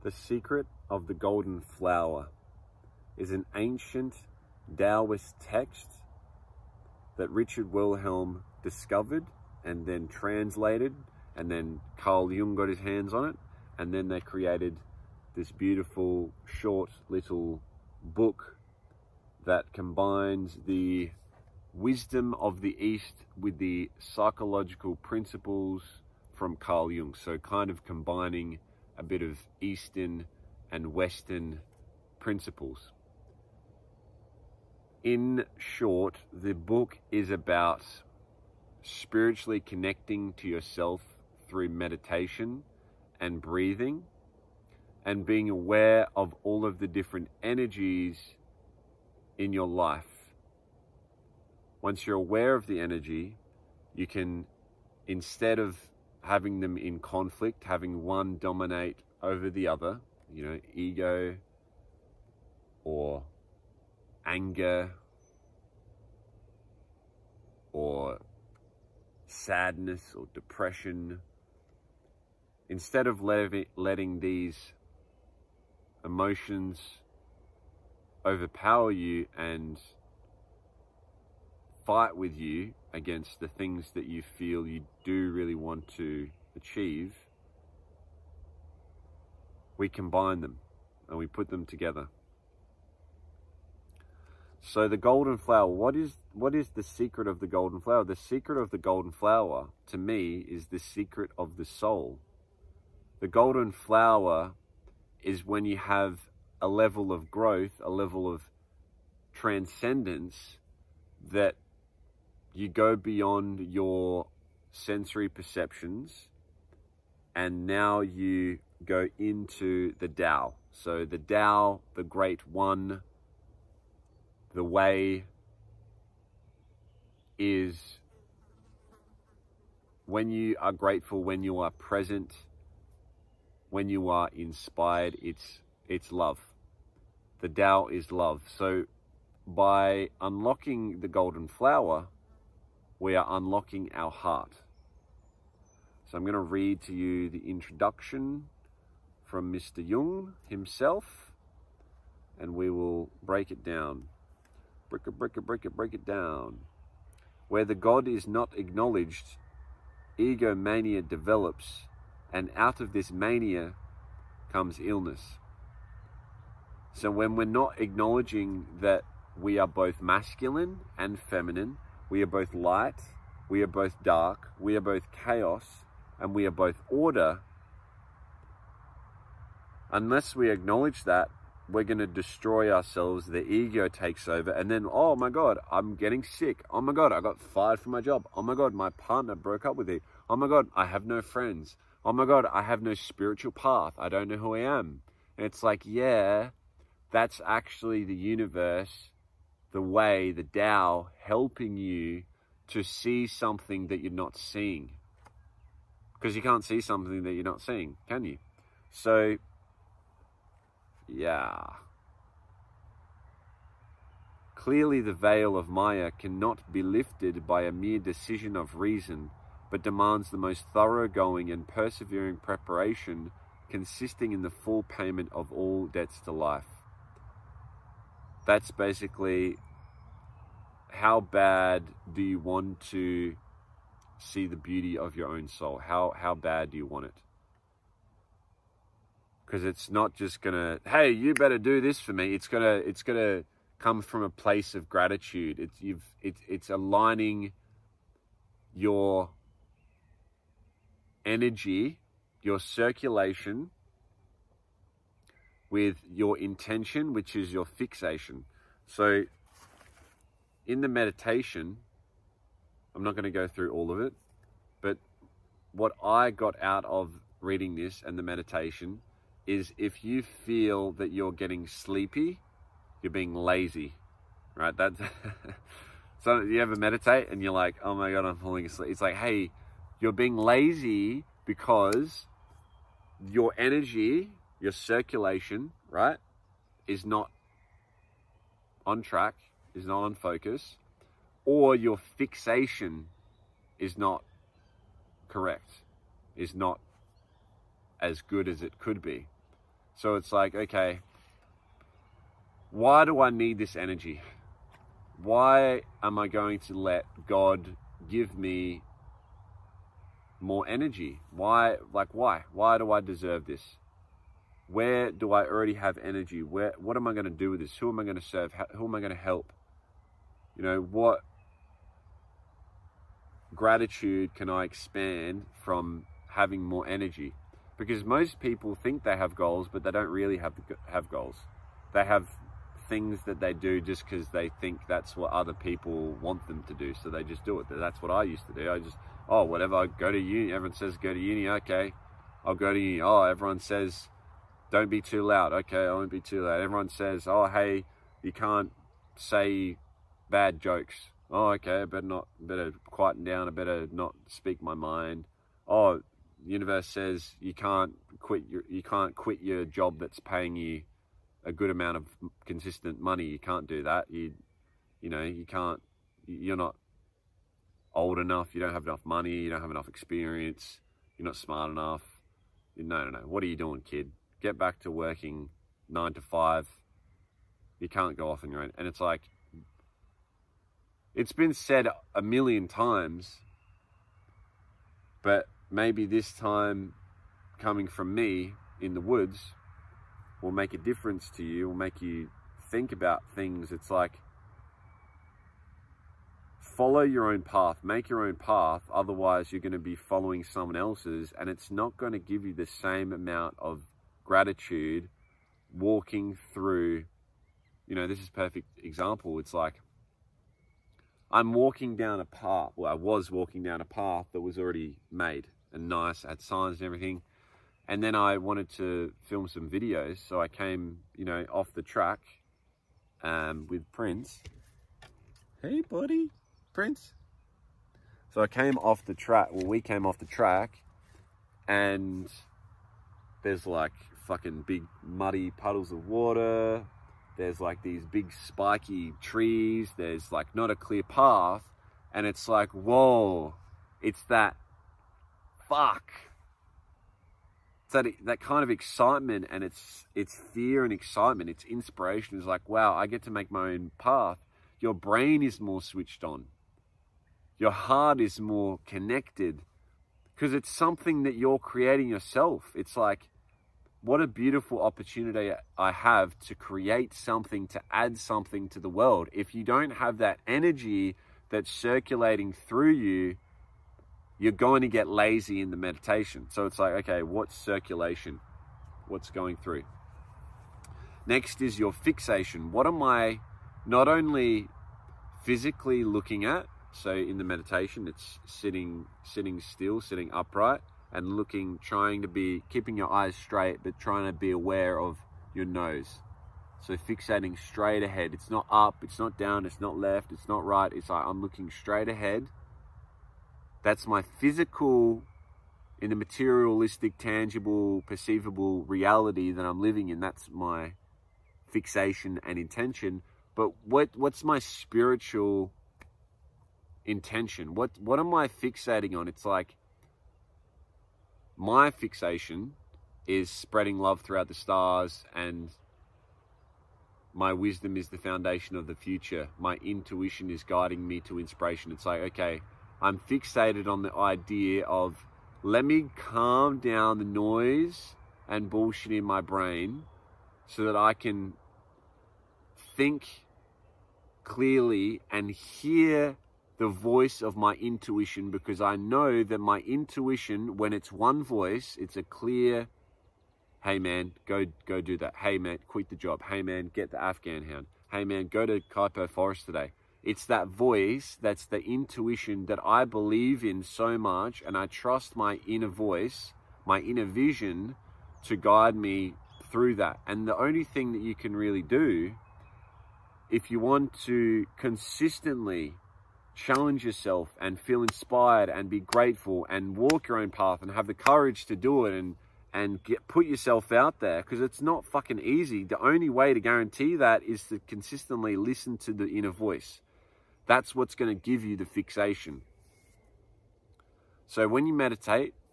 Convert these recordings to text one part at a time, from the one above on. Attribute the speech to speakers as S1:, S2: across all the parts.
S1: The Secret of the Golden Flower is an ancient Taoist text that Richard Wilhelm discovered and then translated, and then Carl Jung got his hands on it, and then they created this beautiful short little book that combines the wisdom of the East with the psychological principles from Carl Jung. So kind of combining a bit of Eastern and Western principles. In short, the book is about spiritually connecting to yourself through meditation and breathing, and being aware of all of the different energies in your life. Once you're aware of the energy, you can, instead of having them in conflict, having one dominate over the other, ego or anger or sadness or depression, instead of letting these emotions overpower you and fight with you against the things that you feel you do really want to achieve, we combine them and we put them together. So the golden flower, what is the secret of the golden flower? The secret of the golden flower, to me, is the secret of the soul. The golden flower is when you have a level of growth, a level of transcendence, that you go beyond your sensory perceptions, and now you go into the Tao. So the Tao, the Great One, the way, is when you are grateful, when you are present, when you are inspired, it's love. The Tao is love. So by unlocking the golden flower, we are unlocking our heart. So I'm going to read to you the introduction from Mr. Jung himself, and we will break it down. Break it down. Where the God is not acknowledged, egomania develops, and out of this mania comes illness. So when we're not acknowledging that we are both masculine and feminine, we are both light, we are both dark, we are both chaos, and we are both order, unless we acknowledge that, we're going to destroy ourselves. The ego takes over, and then, oh my God, I'm getting sick. Oh my God, I got fired from my job. Oh my God, my partner broke up with me. Oh my God, I have no friends. Oh my God, I have no spiritual path. I don't know who I am. And it's like, yeah, that's actually the universe, the way, the Tao, helping you to see something that you're not seeing. Because you can't see something that you're not seeing, can you? So, yeah. Clearly the veil of Maya cannot be lifted by a mere decision of reason, but demands the most thoroughgoing and persevering preparation, consisting in the full payment of all debts to life. That's basically, how bad do you want to see the beauty of your own soul? How bad do you want it? Because it's not just gonna, hey, you better do this for me. It's gonna come from a place of gratitude. It's aligning your energy, your circulation, with your intention, which is your fixation. So in the meditation, I'm not going to go through all of it, but what I got out of reading this and the meditation is, if you feel that you're getting sleepy, you're being lazy, right? That's so you ever meditate and you're like, oh my God, I'm falling asleep. It's like, hey, you're being lazy because your energy, your circulation, right, is not on track, is not on focus, or your fixation is not correct, is not as good as it could be. So it's like, okay, why do I need this energy? Why am I going to let God give me more energy? Why? Why do I deserve this? Where do I already have energy? What am I going to do with this? Who am I going to serve? Who am I going to help? You know, what gratitude can I expand from having more energy? Because most people think they have goals, but they don't really have goals. They have things that they do just because they think that's what other people want them to do, so they just do it. That's what I used to do. I just, oh, whatever, I go to uni. Everyone says go to uni. Okay, I'll go to uni. Oh, everyone says don't be too loud. Okay, I won't be too loud. Everyone says, oh, hey, you can't say bad jokes. Oh, okay, I better quieten down. I better not speak my mind. Oh, the universe says you can't quit your job that's paying you a good amount of consistent money. You can't do that. You can't. You're not old enough. You don't have enough money. You don't have enough experience. You're not smart enough. No. What are you doing, kid? Get back to working 9 to 5. You can't go off on your own. And it's like, it's been said a million times, but maybe this time coming from me in the woods will make a difference to you, will make you think about things. It's like, follow your own path, make your own path. Otherwise, you're going to be following someone else's, and it's not going to give you the same amount of gratitude walking through. This is a perfect example. It's like, I'm walking down a path. Well, I was walking down a path that was already made and nice, had signs and everything. And then I wanted to film some videos. So I came, off the track with Prince. Hey, buddy, Prince. So I came off the track. Well, we came off the track, and there's like fucking big muddy puddles of water. There's like these big spiky trees. There's like not a clear path. And it's like, whoa, it's that, fuck. It's that kind of excitement, and it's fear and excitement. It's inspiration. It's like, wow, I get to make my own path. Your brain is more switched on. Your heart is more connected because it's something that you're creating yourself. It's like, what a beautiful opportunity I have to create something, to add something to the world. If you don't have that energy that's circulating through you, you're going to get lazy in the meditation. So it's like, okay, what's circulation? What's going through? Next is your fixation. What am I not only physically looking at? So in the meditation, it's sitting still, sitting upright, and looking, keeping your eyes straight, but trying to be aware of your nose. So fixating straight ahead. It's not up, it's not down, it's not left, it's not right. It's like, I'm looking straight ahead. That's my physical, in the materialistic, tangible, perceivable reality that I'm living in. That's my fixation and intention. But what's my spiritual intention? What am I fixating on? It's like, my fixation is spreading love throughout the stars, and my wisdom is the foundation of the future. My intuition is guiding me to inspiration. It's like, okay, I'm fixated on the idea of, let me calm down the noise and bullshit in my brain so that I can think clearly and hear the voice of my intuition, because I know that my intuition, when it's one voice, it's a clear, hey man, go do that. Hey man, quit the job. Hey man, get the Afghan hound. Hey man, go to Kaipo Forest today. It's that voice, that's the intuition that I believe in so much, and I trust my inner voice, my inner vision to guide me through that. And the only thing that you can really do, if you want to consistently challenge yourself and feel inspired and be grateful and walk your own path and have the courage to do it and put yourself out there, because it's not fucking easy. The only way to guarantee that is to consistently listen to the inner voice. That's what's going to give you the fixation. So when you meditate,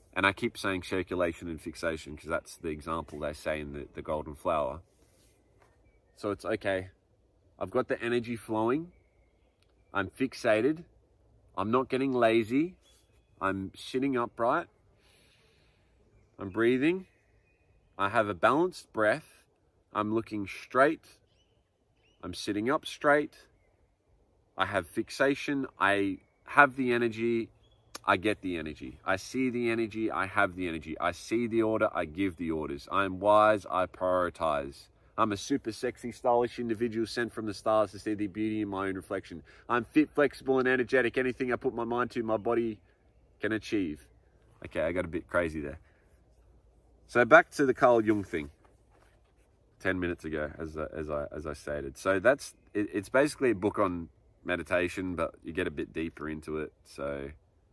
S1: And I keep saying circulation and fixation because that's the example they say in the golden flower. So it's okay. I've got the energy flowing. I'm fixated. I'm not getting lazy. I'm sitting upright. I'm breathing. I have a balanced breath. I'm looking straight. I'm sitting up straight. I have fixation. I have the energy. I get the energy. I see the energy. I have the energy. I see the order. I give the orders. I am wise. I prioritize. I'm a super sexy, stylish individual sent from the stars to see the beauty in my own reflection. I'm fit, flexible, and energetic. Anything I put my mind to, my body can achieve. Okay, I got a bit crazy there. So back to the Carl Jung thing. 10 minutes ago, as I stated. So it's basically a book on meditation, but you get a bit deeper into it. So,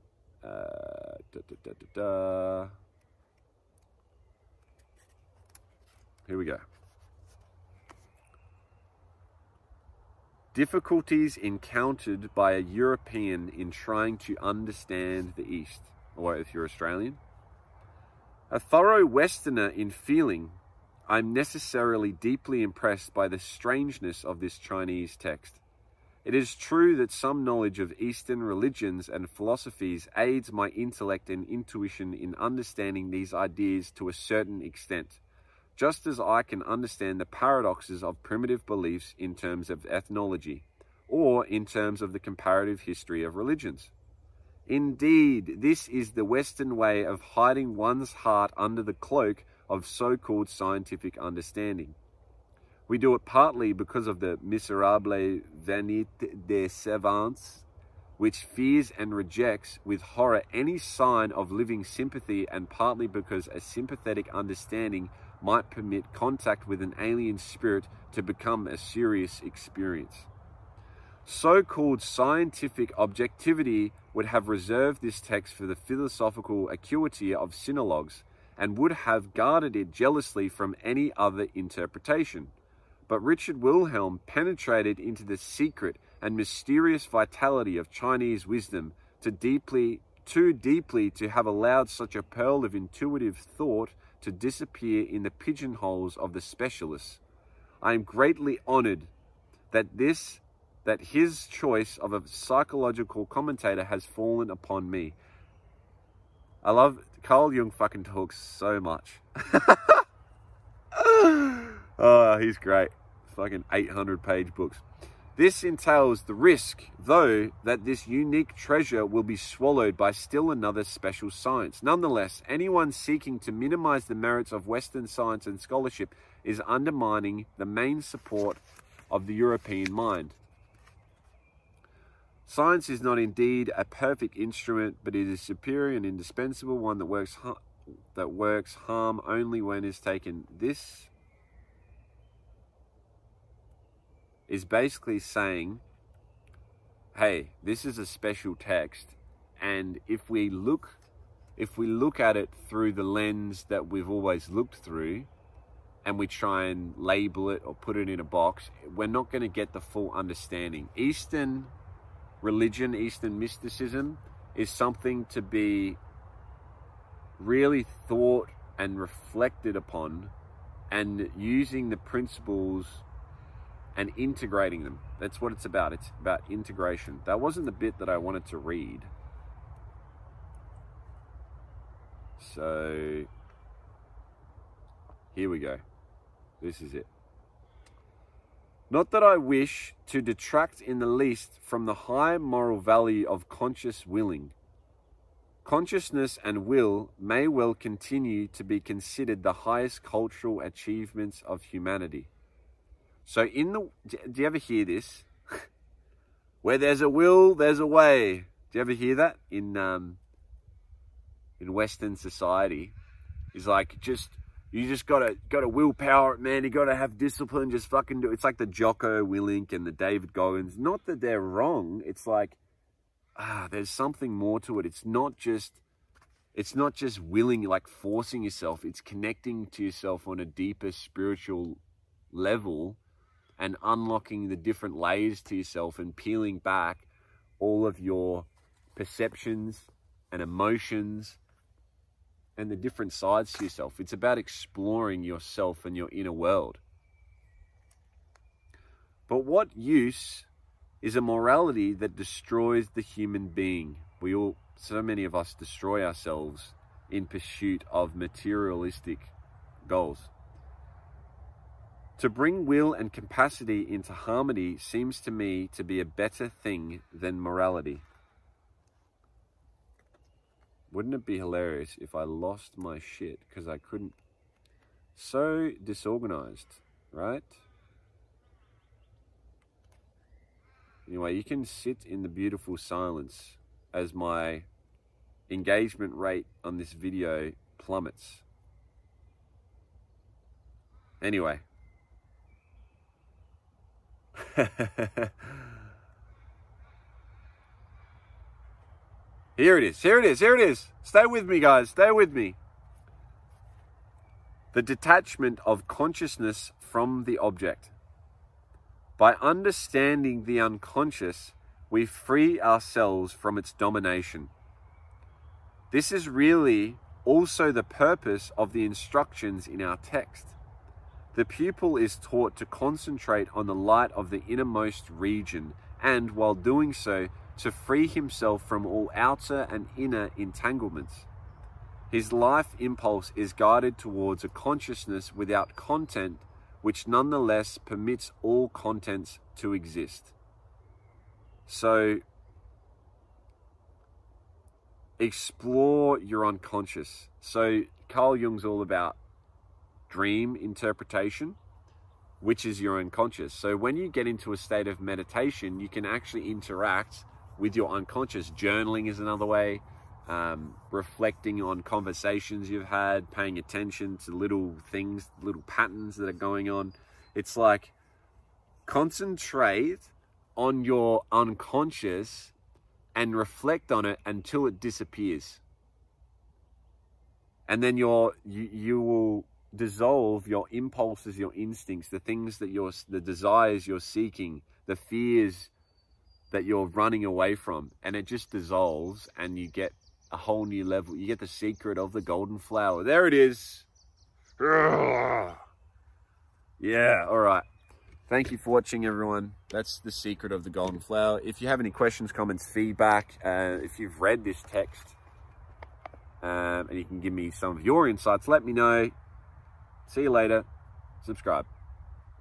S1: here we go. Difficulties encountered by a European in trying to understand the East, or if you're Australian. A thorough Westerner in feeling, I'm necessarily deeply impressed by the strangeness of this Chinese text. It is true that some knowledge of Eastern religions and philosophies aids my intellect and intuition in understanding these ideas to a certain extent, just as I can understand the paradoxes of primitive beliefs in terms of ethnology, or in terms of the comparative history of religions. Indeed, this is the Western way of hiding one's heart under the cloak of so-called scientific understanding. We do it partly because of the miserable vanité des savants, which fears and rejects with horror any sign of living sympathy, and partly because a sympathetic understanding might permit contact with an alien spirit to become a serious experience. So-called scientific objectivity would have reserved this text for the philosophical acuity of sinologues, and would have guarded it jealously from any other interpretation. But Richard Wilhelm penetrated into the secret and mysterious vitality of Chinese wisdom too deeply to have allowed such a pearl of intuitive thought to disappear in the pigeonholes of the specialists. I am greatly honored that his choice of a psychological commentator has fallen upon me. I love Carl Jung fucking talks so much. Oh, he's great. Fucking 800-page books. This entails the risk, though, that this unique treasure will be swallowed by still another special science. Nonetheless, anyone seeking to minimize the merits of Western science and scholarship is undermining the main support of the European mind. Science is not indeed a perfect instrument, but it is superior and indispensable one that works harm only when it is taken. This is basically saying, hey, this is a special text, and if we look at it through the lens that we've always looked through, and we try and label it or put it in a box, we're not going to get the full understanding. Eastern religion, Eastern mysticism is something to be really thought and reflected upon, and using the principles and integrating them. That's what it's about. It's about integration. That wasn't the bit that I wanted to read. So here we go. This is it. Not that I wish to detract in the least from the high moral value of conscious willing. Consciousness and will may well continue to be considered the highest cultural achievements of humanity. So do you ever hear this? Where there's a will, there's a way. Do you ever hear that in Western society? It's like, you just gotta willpower it, man. You gotta have discipline. Just fucking do it. It's like the Jocko Willink and the David Goggins. Not that they're wrong. It's like, there's something more to it. It's not just willing, like forcing yourself. It's connecting to yourself on a deeper spiritual level and unlocking the different layers to yourself and peeling back all of your perceptions and emotions and the different sides to yourself. It's about exploring yourself and your inner world. But what use is a morality that destroys the human being? So many of us destroy ourselves in pursuit of materialistic goals. To bring will and capacity into harmony seems to me to be a better thing than morality. Wouldn't it be hilarious if I lost my shit because I couldn't? So disorganized, right? Anyway, you can sit in the beautiful silence as my engagement rate on this video plummets. Anyway. Here it is. Stay with me, guys. Stay with me. The detachment of consciousness from the object. By understanding the unconscious, we free ourselves from its domination. This is really also the purpose of the instructions in our text. The pupil is taught to concentrate on the light of the innermost region and, while doing so, to free himself from all outer and inner entanglements. His life impulse is guided towards a consciousness without content, which nonetheless permits all contents to exist. So, explore your unconscious. So, Carl Jung's all about dream interpretation, which is your unconscious. So when you get into a state of meditation, you can actually interact with your unconscious. Journaling is another way. Reflecting on conversations you've had, paying attention to little things, little patterns that are going on. It's like concentrate on your unconscious and reflect on it until it disappears. And then you will dissolve your impulses, your instincts, the things that the desires you're seeking, the fears that you're running away from, and it just dissolves and you get a whole new level. You get the secret of the golden flower. There it is. Yeah, all right. Thank you for watching, everyone. That's the secret of the golden flower. If you have any questions, comments, feedback, if you've read this text, and you can give me some of your insights, let me know. See you later. Subscribe.